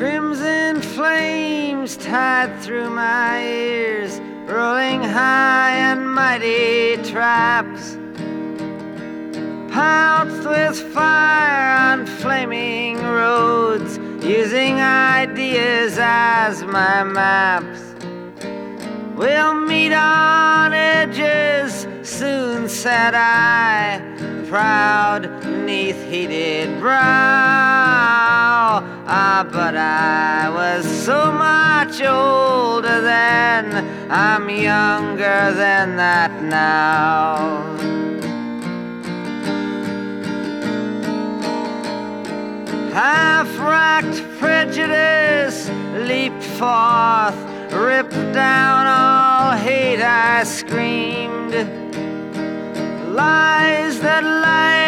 Crimson flames tied through my ears, rolling high and mighty traps, pounced with fire on flaming roads, using ideas as my maps. We'll meet on edges soon, said I, proud neath heated brow. But I was so much older then, I'm younger than that now. Half-racked prejudice leaped forth, ripped down all hate, I screamed. Lies that lie